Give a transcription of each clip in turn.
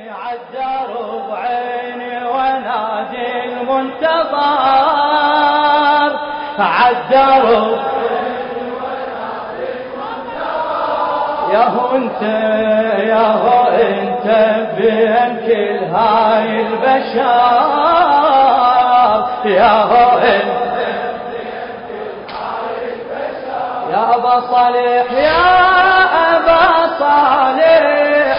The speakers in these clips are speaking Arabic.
عالدرب عيني ونادي المنتظر عالدرب ياهو انت ياهو انت بين كل هاي البشر ياهو انت يا أبا صالح يا أبا صالح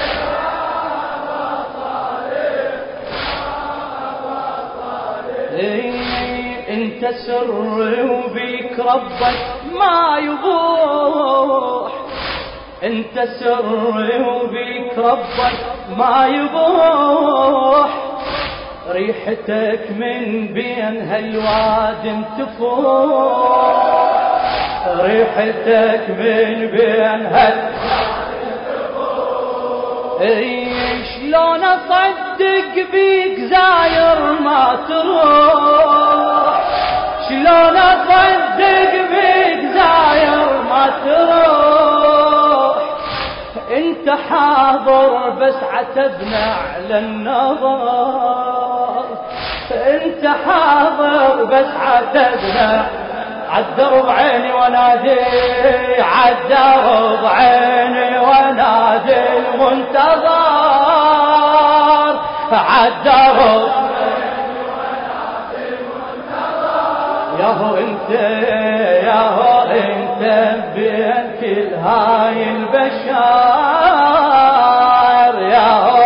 انت سر وبيك ربك ما يبوح انت سر وبيك ربك ما يبوح ريحتك من بين هالوادم تفوح ريحتك من بين شلون اصدق بيك زاير ما تروح شلون اصدق بيك زاير ما تروح انت حاضر بس عتبنا على النظر انت حاضر بس عتبنا عالدرب عيني ونادي عالدرب عيني ونادي المنتظر عالدرب ياهو انت ياهو انت بين كل هاي البشر ياهو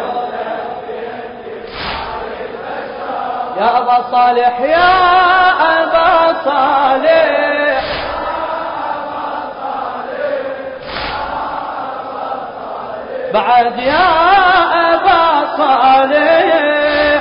يا أبا صالح يا أبا صالح بعد يا أبا صالح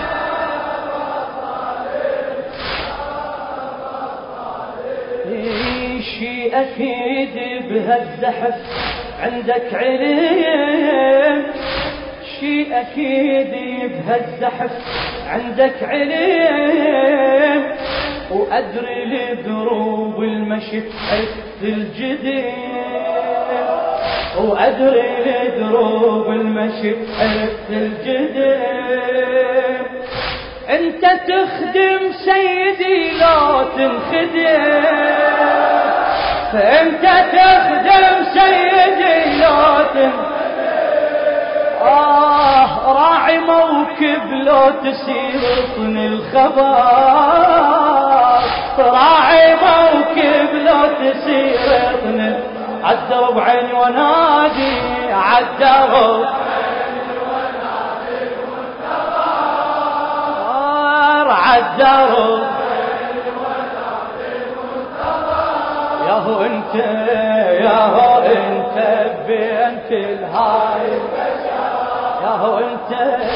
شي أكيد بهالزحف عندك علم شي أكيد بهالزحف عندك علم وأدري لدروب المشي بحث الجديد وأدري لدروب المشي بحث الجديد انت تخدم سيدي لو تنخدم انت تخدم سيدي لو تنخدم راعي موكب لو تسير طن الخبر راعي موكب لو تسير طن عالدرب عيني ونادي عالدرب عالدرب ياهو انت ياهو انت بنت الهاي ياهو انت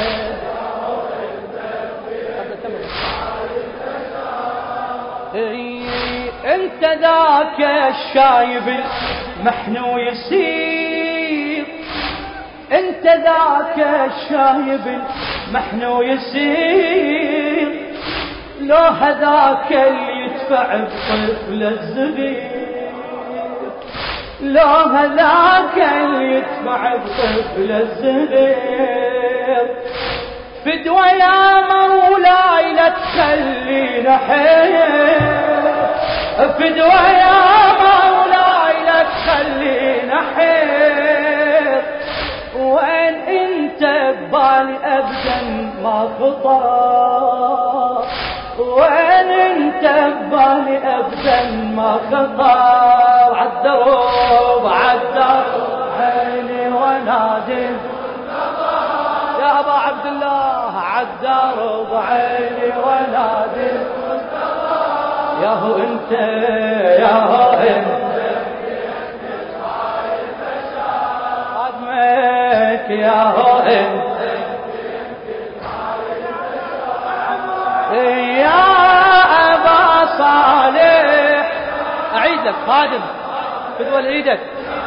انت ذاك الشايب المحنو يسير انت ذاك الشايب المحنو يسير لو هذاك اللي يدفع بطفل الزبير لو هذاك اللي يدفع بطفل الزبير فدوى يا مولاي لا تخلينا حير فدوى يا مولاي لا تخلينا حير وين انت ببالي ابدا ما خطر وين انت ببالي ابدا ما خطر عالدرب عيني ونادي يا ابا عبد الله عالدرب عيني ونادي ياهو انت ياهو انت خدمك ياهو انت يا أبا صالح أعيد لك خادم بدول ايدك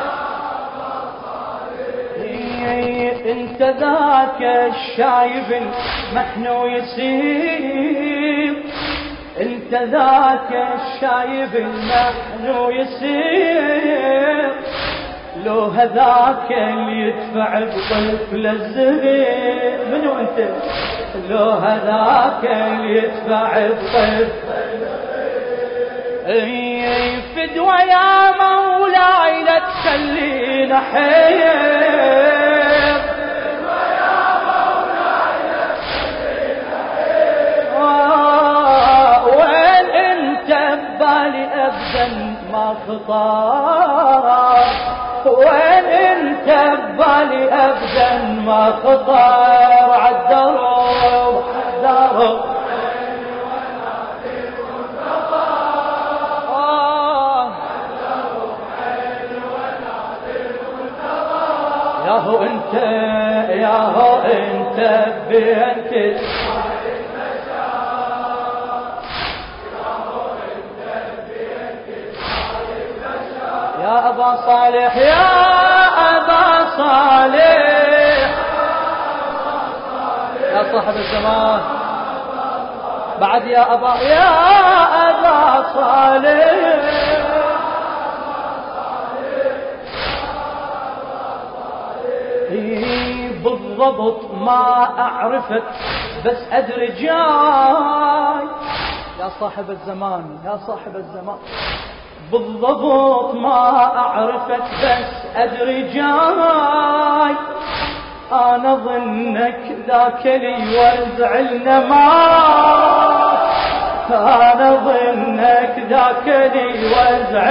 انت ذاك الشايب المحنو يسير انت ذاك الشايب المحنو يسير لو هذاك اللي يدفع بطفل الزهير. منو انت؟ لو هذاك اللي يدفع بطفل فدوى يا مولاي لا تخلينا حير. فدوى يا مولاي لا تخلينا حير. وين انت ببالي ابدا ما خطر. وين انت ببالي ابدا ما خطر. عالدرب عالدرب ياهو انت ياهو انت بينك يا ابا صالح يا ابا صالح يا صاحب الزمان بعد يا ابا صالح. بالضبط ما أعرفك بس أدري جاي يا صاحب الزمان يا صاحب الزمان. بالضبط ما أعرفك بس أدري جاي. أنا ظنك ذاك لي وزع النماء. أنا ظنك ذاك لي وزع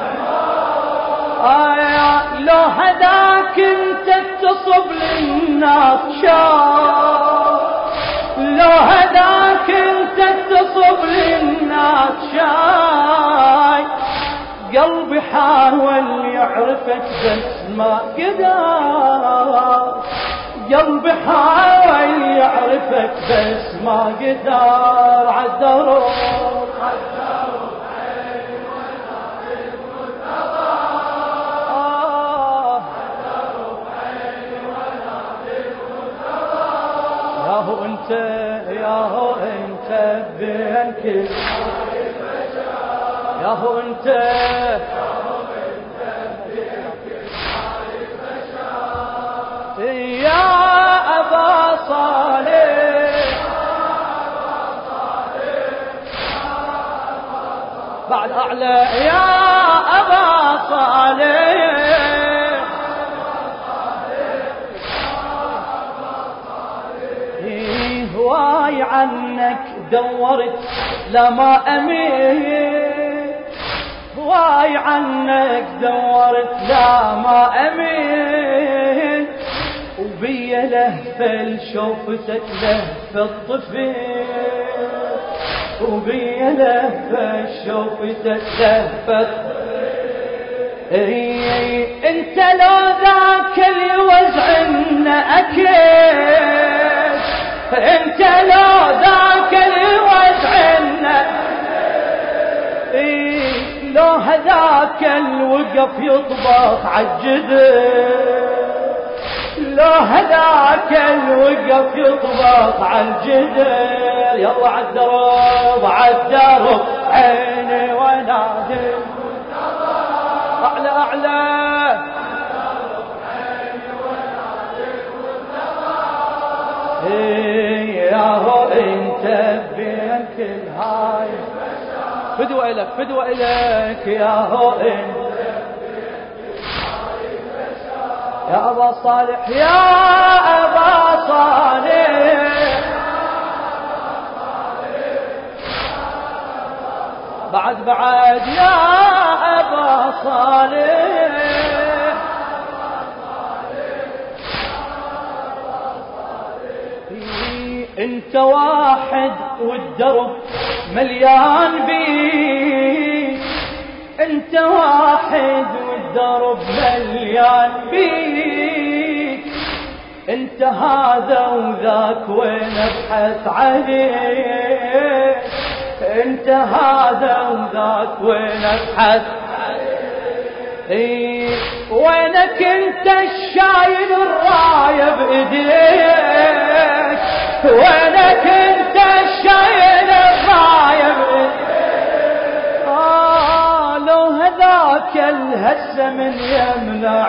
لو هداك انت تصب للناس شاي. لو هداك انت تصب للناس شاي. قلبي حاول يعرفك بس ما قدر. قلبي حاول يعرفك بس ما قدر. عالدرب ياهو انت ياهو انت بينك ياهو انت يا ابا صالح بعد اعلى يا ابا صالح. هواي عنك دورت لا ما أمين. هواي عنك دورت لا ما أمين. وبي لهفة شوفتك لهفة الطفل. وبي لهفة شوفتك لهفة انت لو ذاك الوزعنا أكيد. انت لو ذاك الوزعنا لو هذاك الوقف يطبخ عالجدر. لو هذاك الوقف يطبخ عالجدر. يلا عالدرب عالدرب عيني ونادي أعلى أعلى ياهو انت بين كل هاي. فدوى إلك فدوى إلك ياهو انت يا أبا صالح يا أبا صالح. بعد يا أبا صالح. انت واحد والدرب مليان بيك. انت واحد والدرب مليان بيك. انت هذا وذاك وين ابحث عليك. انت هذا وذاك وين ابحث وينك انت الشايل الرايه بايديك. وينك انت الشايل الرايه بايديك. لو هذاك هسه من يمنع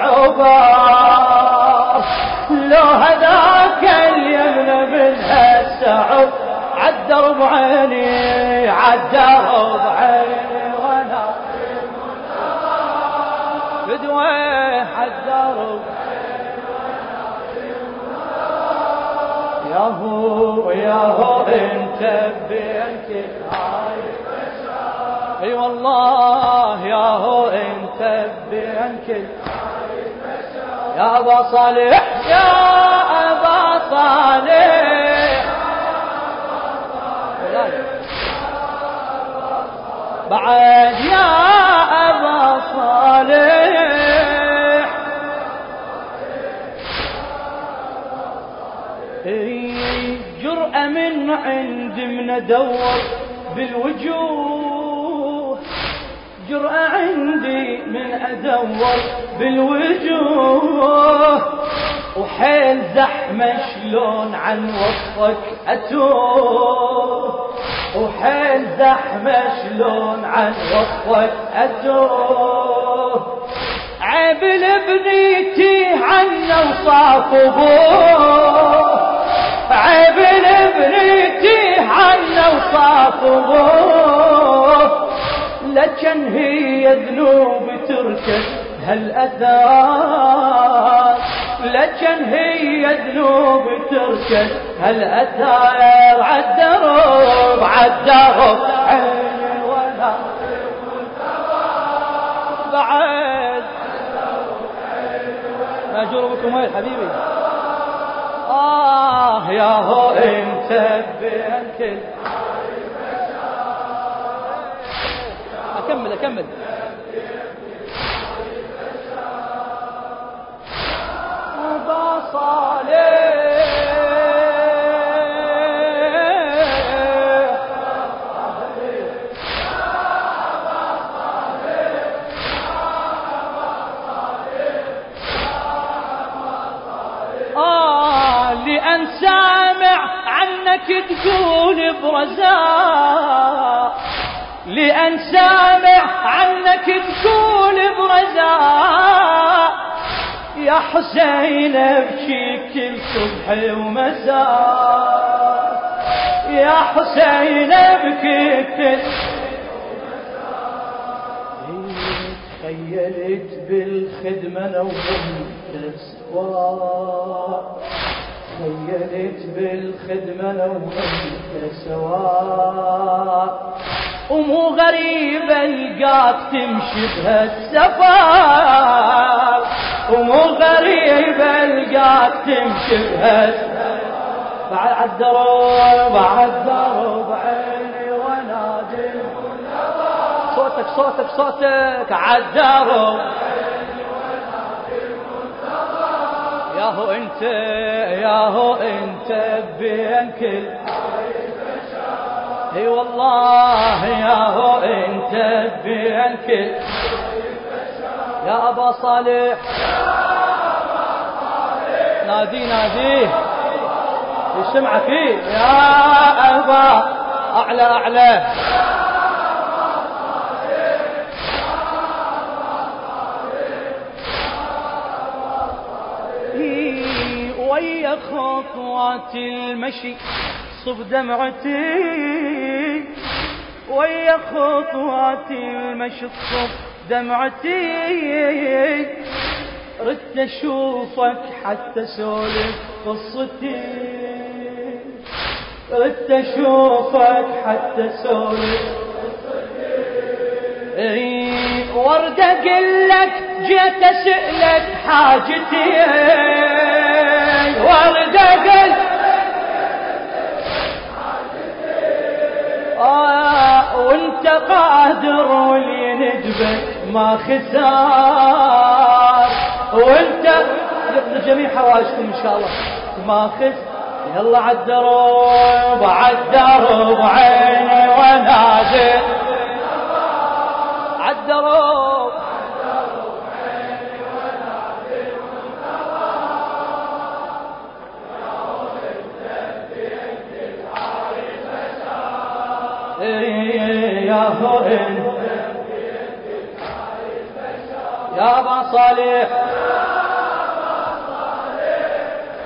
عبار لو هذاك اليمنى من هسه عبار عالدرب عيني عالدرب عيني وانا بدوي عالدرب ياهو انت بينك اي والله ياهو انت بينك يا ابا صالح يا ابا صالح بعد يا ابا صالح جرأة من عند من ادور بالوجوه جرأة عندي من ادور بالوجوه وحيل زحمة شلون عن وصفك اتوه وحيل زحمة شلون عن وصفك اتوه عيب لبنيتي عنه وصاف ابوه عيب لبنيتي عنه وصاف ابوه لكن هي ذنوب تركت هالاثار لكن هي ذنوب تركت هالاثار عالدرب عالدرب عيني ولا بعد ما جربكم وين حبيبي ياهو انت بينك اكمل ابا صالح لأن سامع عنك تقول برزاء لأن سامع عنك تقول برزاء يا حسين ابكي كل صبح ومساء يا حسين ابكي كل تخيلت بالخدمة نومت سواء تخيلت بالخدمة نومت سواء ومو غريبة القاك تمشي بهالسفر ومو غريبة القاك تمشي بهالسفر بعد عالدرب عيني ونادي صوتك عالدرب ياهو انت بينك اي والله ياهو انت بينك يا ابا صالح ناديه يسمعك يا ابا اعلى ويا خطوات المشي صب دمعتي ويا خطوات المشي صب دمعتي ردت اشوفك حتى سولف قصتي ردت اشوفك حتى سولف قصتي ورد اقلك جيت اسألك حاجتي ورد اقل وانت قادر واللي ندبك ما خسار وانت يقضي جميع حوائجكم ان شاء الله ما خسر يلا عالدرب عيني ونادي عالدرب يا أبا صالح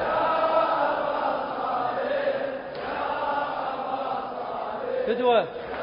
فدوة